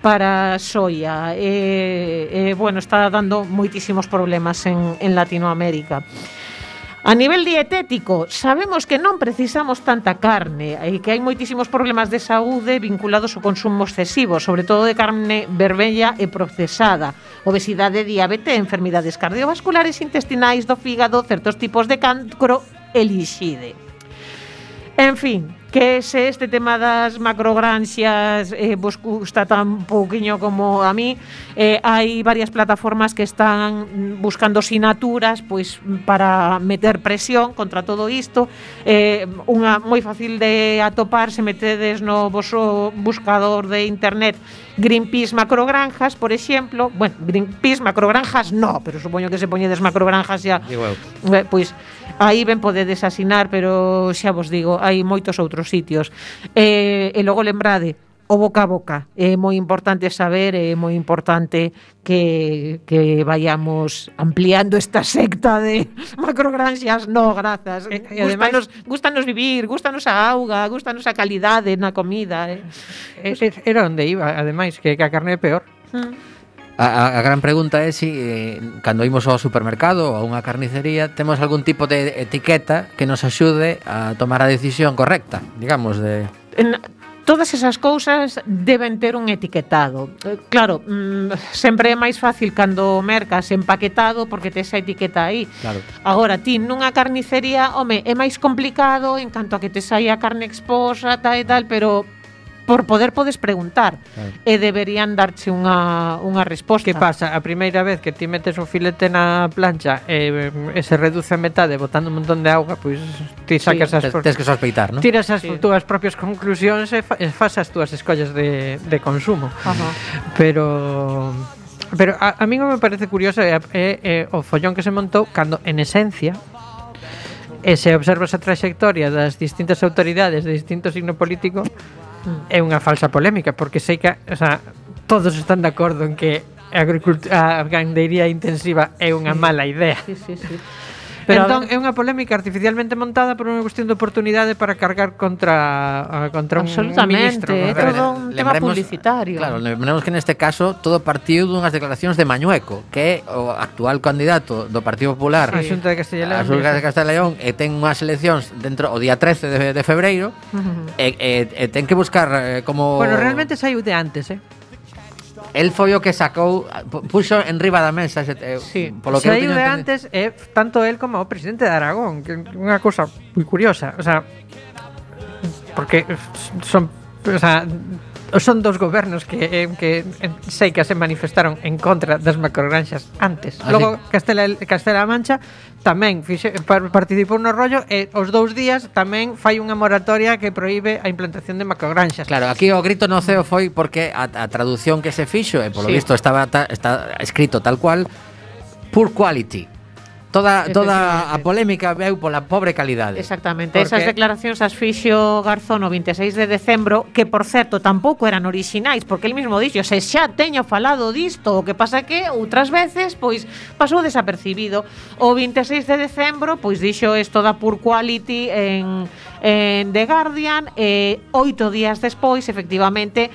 soia. Bueno, está dando moitísimos problemas en Latinoamérica. A nivel dietético, sabemos que non precisamos tanta carne e que hai moitísimos problemas de saúde vinculados ao consumo excesivo, sobre todo de carne vermella e procesada, obesidade, diabetes, enfermidades cardiovasculares, intestinais, do fígado, certos tipos de cancro e lixide. En fin, que se este tema das macrogranxas vos gusta tan pouquiño como a mí, hai varias plataformas que están buscando sinaturas pois para meter presión contra todo isto. Unha moi fácil de atopar, se metedes no voso buscador de internet Greenpeace macrogranjas, por exemplo. Bueno, Greenpeace macrogranjas no, pero supoño que se poñedes macrogranjas xa. Pois aí ben podedes asinar, pero xa vos digo, hai moitos outros sitios. E logo lembrade, o boca a boca. É moi importante saber, é moi importante que vayamos ampliando esta secta de macrogranxas. No, grazas. Gústanos vivir, gústanos a auga, gústanos a calidade na comida. Era onde iba, ademais, que a carne é peor. A gran pregunta é si cando imos ao supermercado ou a unha carnicería temos algún tipo de etiqueta que nos axude a tomar a decisión correcta, digamos, de... Todas esas cousas deben ter un etiquetado. Claro, sempre é máis fácil cando mercas empaquetado porque tes a etiqueta aí. Claro. Agora, ti nunha carnicería, home, é máis complicado en canto a que te saia a carne exposa, tal e tal, pero por poder podes preguntar, claro, e deberían darche unha resposta. Que pasa? A primeira vez que ti metes o filete na plancha e se reduce a metade botando un montón de auga, pois ti sacas tes que sospeitar, non? Tiras as túas propias conclusións e fas as túas escollas de consumo. Pero a mí me parece curioso o follón que se montou cando en esencia se observa esa trayectoria das distintas autoridades de distinto signo político. É unha falsa polémica, porque sei que, o sea, todos están de acordo en que a gandeiría intensiva é unha mala idea. Sí. Pero entón é unha polémica artificialmente montada por unha cuestión de oportunidade para cargar contra un ministro. É todo un tema publicitario. Claro, lembremos que neste caso todo partiu dunhas declaracións de Mañueco, que é o actual candidato do Partido Popular a Xunta de Castilla e León. A Xunta de Castilla e León, e ten unhas eleccións dentro o día 13 de febreiro, e ten que buscar como... Bueno, realmente saiu de antes, El foi o que sacou, puxo en riba da mesa, polo que saiu de antes, tanto el como o presidente de Aragón, que é unha cousa moi curiosa, o sea, porque son, o sea, son dos gobernos que sei que se manifestaron en contra das macrogranxas antes. Logo Castela-A Mancha tamén participou no rollo e os 2 días tamén fai unha moratoria que proíbe a implantación de macrogranxas. Claro, aquí o grito no ceo foi porque a traducción que se fixo e polo visto está escrito tal cual, poor quality. Toda a polémica veu pola pobre calidade. Exactamente, esas declaracións as fixo Garzón o 26 de decembro, que por certo tampouco eran orixinais, porque el mismo dixo, se xa teño falado disto, o que pasa que outras veces pois pasou desapercibido. O 26 de decembro pois dixo isto da poor quality en The Guardian, 8 días despois efectivamente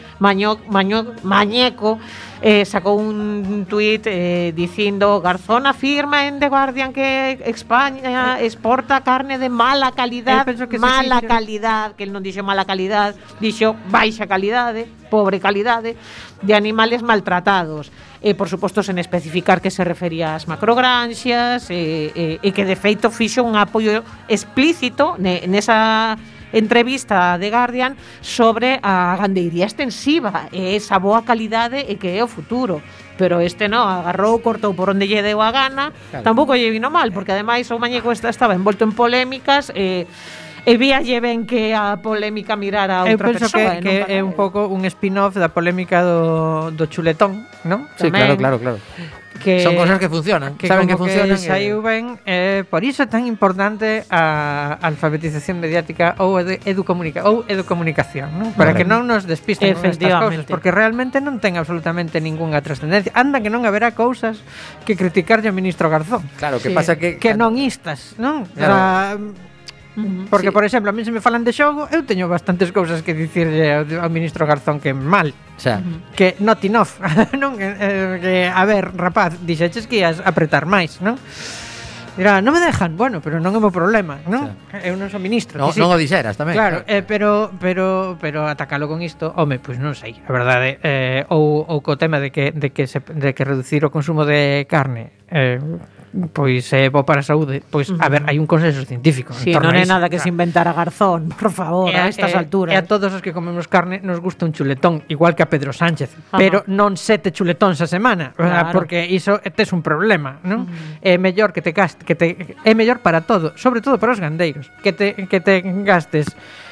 Mañeco sacou un tuit dicindo Garzón afirma en The Guardian que España exporta carne de mala calidad, que el non dixo mala calidad, dixo baixa calidade, pobre calidade, de animales maltratados. Por suposto, sen especificar que se refería ás macrogranxas, e que de feito fixo un apoio explícito nesa entrevista de Guardian sobre a gandeiría extensiva e esa boa calidade e que é o futuro. Pero agarrou, cortou por onde lle deu a gana, tampouco lle vino mal, porque ademais o Mañeco estaba envolto en polémicas e víalle ben que a polémica mirara a outra persoa. Eu penso que é un pouco un spin-off da polémica do chuletón, non? Sí, claro. Son cosas que funcionan, saben que funcionan. Saiu ben, por iso é tan importante a alfabetización mediática ou educomunicación, non? Para que non nos despisten con estas cousas, porque realmente non ten absolutamente ningunha trascendencia. Anda que non haberá cousas que criticarlle ao ministro Garzón. Claro, que pasa que non istas, non? Claro. Porque, por exemplo, a mí se me falan de xogo, eu teño bastantes cousas que dicirlle ao ministro Garzón que mal. Que not enough, non? Que, a ver, rapaz, dixeches que ias apretar máis, non? Dirá, non me dejan, bueno, pero non é o meu problema, non? Eu non sou ministro. Non o dixeras tamén. Claro, pero atacalo con isto, home, pois non sei, a verdade, ou co tema de que reducir o consumo de carne pois é bo para a saúde, pois a ver, hai un consenso científico. Si, non é nada que se inventara Garzón, por favor, a estas alturas. E a todos os que comemos carne nos gusta un chuletón, igual que a Pedro Sánchez, pero non 7 chuletóns a semana, porque iso tes un problema, non? É mellor que te gastes, é mellor para todo, sobre todo para os gandeiros, que te gastes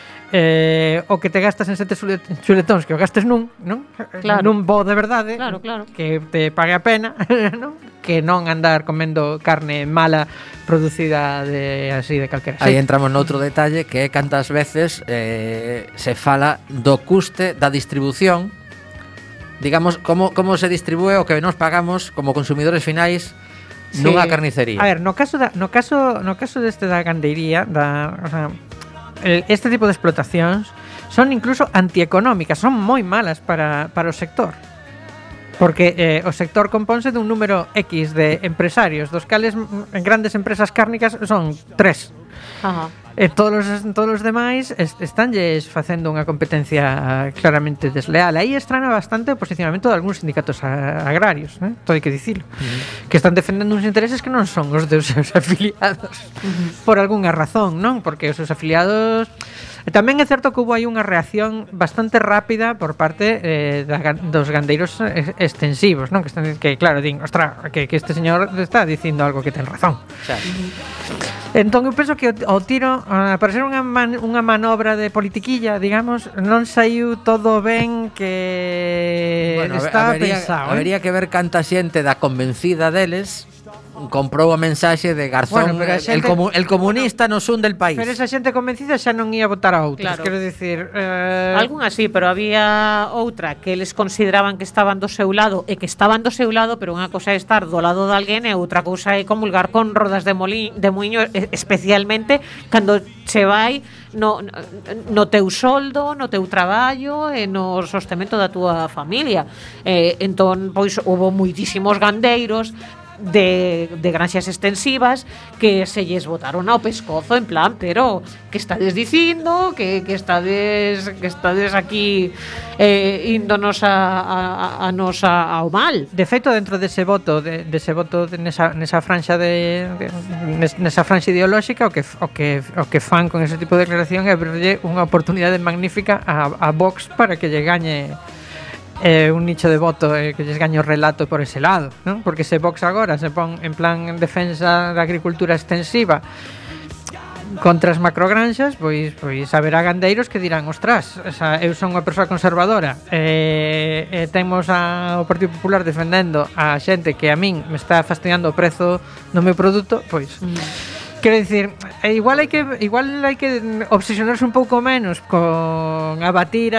o que te gastas en 7 chuletóns que o gastes nun bo de verdade, que te pague a pena, non? Que non andar comendo carne mala producida así de calquera. Aí entramos noutro detalle que é cantas veces se fala do custe da distribución, digamos, como se distribúe o que nos pagamos como consumidores finais nunha carnicería. A ver, no caso deste da gandeiría, este tipo de explotacións son incluso antieconómicas, son moi malas para o sector. Porque o sector componse dun número X de empresarios, dos cales en grandes empresas cárnicas son 3. Todos os demais estánlles facendo unha competencia claramente desleal. Aí estrana bastante o posicionamento de algúns sindicatos agrarios, todo hai que dicilo, que están defendendo uns intereses que non son os dos seus afiliados por algunha razón, non? Porque os seus afiliados... Tamén é certo que houve aí unha reacción bastante rápida por parte dos gandeiros extensivos, non? Que claro, din, ostra, que este señor está dicindo algo que ten razón. Entón eu penso que o tiro, para ser unha manobra de politiquilla, digamos, non saiu todo ben, que está pensado. Habería que ver canta xente da convencida deles comprou a mensaxe de Garzón, el comunista no sur del país. Pero esa xente convencida xa non ia votar a outros, quero dicir... Algún así, pero había outra que eles consideraban que estaban do seu lado e que estaban do seu lado, pero unha cousa é estar do lado de alguén e outra cousa é comulgar con rodas de muiño, especialmente cando se vai no teu soldo, no teu traballo e no sostemento da túa familia. Entón, pois, houve moitísimos gandeiros de granxas extensivas que se lles botaron ao pescozo en plan, pero que estades dicindo que estades aquí índonos a nos ao mal. De feito, dentro dese voto nesa franxa nesa franxa ideolóxica, o que fan con ese tipo de declaración é abrirlle unha oportunidade magnífica a Vox para que lle gañe un nicho de voto que lles gañe o relato por ese lado, non? Porque se Vox agora se pon en plan en defensa da agricultura extensiva contra as macrogranxas, pois haberá gandeiros que dirán, ostras, eu son unha persoa conservadora, temos o Partido Popular defendendo a xente que a min me está fastidiando o prezo do meu produto, pois quero dicir, igual hai que obsesionarse un pouco menos con abatir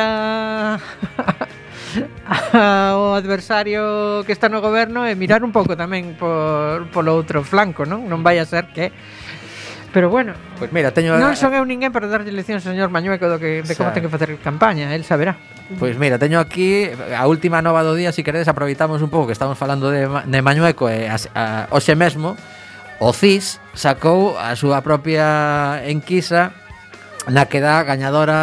ao adversario que está no goberno e mirar un pouco tamén polo outro flanco, non vai a ser que. Pero bueno, Pois mira, teño non son eu ninguén para darlle leccións ao señor Mañueco de como ten que facer campaña, el saberá. Pois mira, teño aquí a última nova do día, se queredes aproveitamos un pouco que estamos falando de Mañueco e hoxe mesmo o CIS sacou a súa propia enquisa na que dá gañador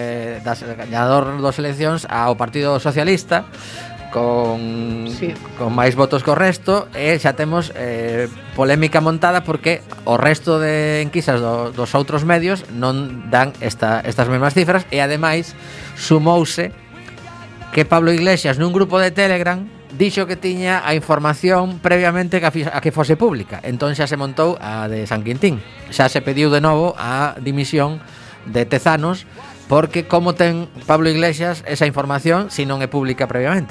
das eleccións ao Partido Socialista con máis votos que o resto, e xa temos polémica montada porque o resto de enquisas dos outros medios non dan estas mesmas cifras, e ademais sumouse que Pablo Iglesias nun grupo de Telegram dixo que tiña a información previamente a que fose pública, entón xa se montou a de San Quintín, xa se pediu de novo a dimisión de Tezanos, porque como ten Pablo Iglesias esa información se non é pública previamente.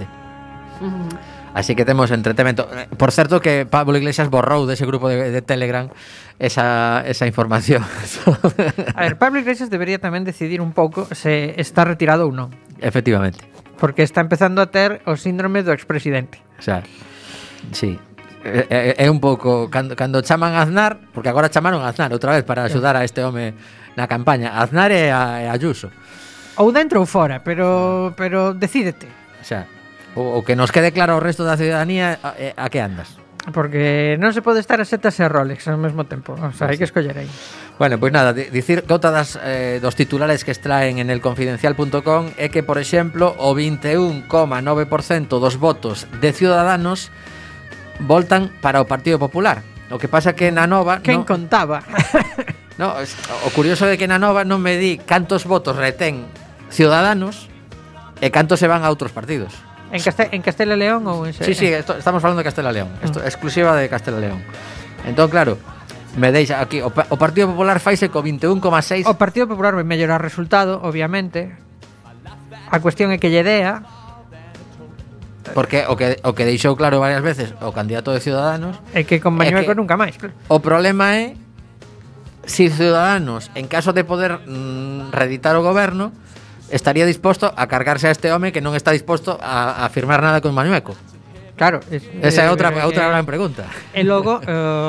Así que temos entretemento. Por certo que Pablo Iglesias borrou dese grupo de Telegram esa información. A ver, Pablo Iglesias debería tamén decidir un pouco se está retirado ou non. Efectivamente. Porque está empezando a ter o síndrome do expresidente. O sea, sí. É un pouco cando chaman a Aznar, porque agora chamaron a Aznar outra vez para axudar a este home na campaña. Aznar e a Ayuso. Ou dentro ou fora, pero decídete. O sea, o que nos quede claro ao resto da ciudadanía a que andas. Porque non se pode estar a setas e a Rolex ao mesmo tempo. O sea, hai que escoller aí. Bueno, pois nada, dicir que outra dos titulares que extraen en elconfidencial.com é que, por exemplo, o 21,9% dos votos de Ciudadanos voltan para o Partido Popular. O que pasa que na Nova Quen contaba? No, o curioso é que na Nova non me di cantos votos retén Ciudadanos e cantos se van a outros partidos. En Castela e León ou en Sí, estamos falando de Castela e León. Isto é exclusiva de Castela e León. Entón, claro, me deixa aquí o Partido Popular faise co 21,6. O Partido Popular vai mellorar o resultado, obviamente. A cuestión é que lle dea, porque o que deixou claro varias veces o candidato de Ciudadanos é que con Mañueco nunca máis. O problema é si Ciudadanos, en caso de poder reeditar o goberno, estaría disposto a cargarse a este home que non está disposto a firmar nada con Mañueco. Claro, esa é outra gran pregunta. E logo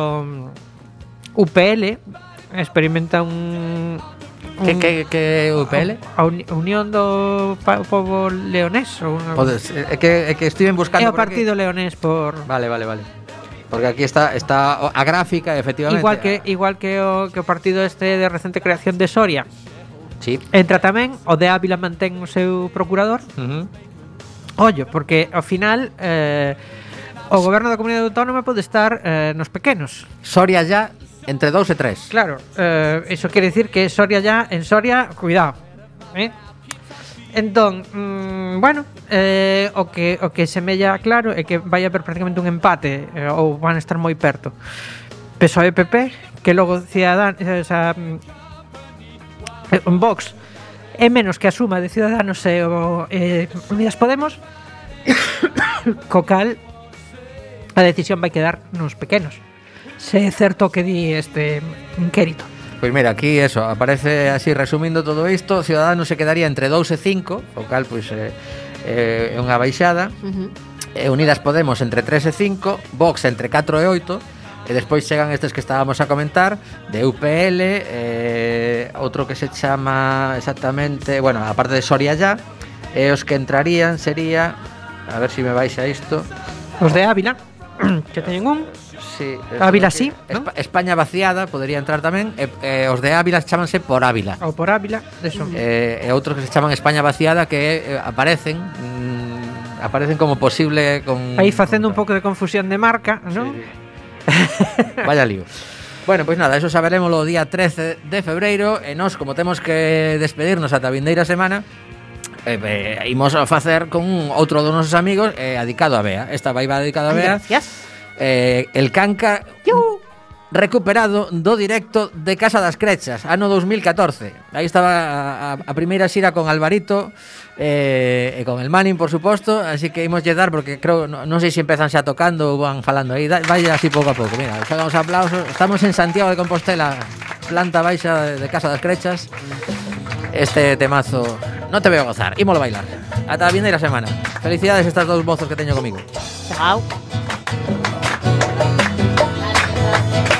UPL experimenta un que UPL? A Unión do Pobo Leonés ou é que estiven buscando. É o Partido Leonés por. Vale. Porque aquí está a gráfica, efectivamente. Igual que o partido este de recente creación de Soria. Sí. Entra tamén o de Ávila, mantén o seu procurador. Ollo, porque ao final o goberno da comunidade autónoma pode estar nos pequenos. Soria ya entre 2 e 3. Claro, eso quere decir que en Soria, cuidado, Entón, bueno, o que semella claro é que vai haber prácticamente un empate ou van a estar moi perto PSOE e PP, que logo Ciudadanos, en Vox é menos que a suma de Ciudadanos e Unidas Podemos, co cal a decisión vai quedar nos pequenos. Se é certo que di este inquérito. Pois mira, aquí eso, aparece así resumindo todo isto, Ciudadanos se quedaría entre 2 e 5, o cal pois é unha baixada. Unidas Podemos entre 3 e 5, Vox entre 4 e 8, e despois chegan estes que estábamos a comentar, de UPL, outro que se chama exactamente, bueno, a parte de Soria ya, e os que entrarían sería, a ver se me baixa isto, os de Ávila. que teñen un. Sí, Ávila sí, ¿no? España vaciada podería entrar tamén. Os de Ávila chámanse Por Ávila. Ou por Ávila, eso. E outros que se chaman España vaciada que aparecen como posible con Aí facendo un pouco de confusión de marca, ¿no? Vaya lío. Bueno, pois nada, eso saberemos o día 13 de febreiro. E nós, como temos que despedirnos ata a vindeira semana, imos a facer con outro dos nosos amigos adicado a Bea. Esta vai dedicado a Bea. Gracias. El Canca recuperado do directo de Casa das Crechas, ano 2014. Aí estaba a primeira xira con Alvarito e con el Manning, por suposto. Así que imos lle dar, porque creo, non sei se empezan xa tocando ou van falando aí. Vai así pouco a pouco. Mira, os aplausos. Estamos en Santiago de Compostela, planta baixa de Casa das Crechas. Este temazo non te veo gozar, ímolo bailar. Ata a vindeira semana. Felicidades a estas dous mozos que teño comigo. Chao.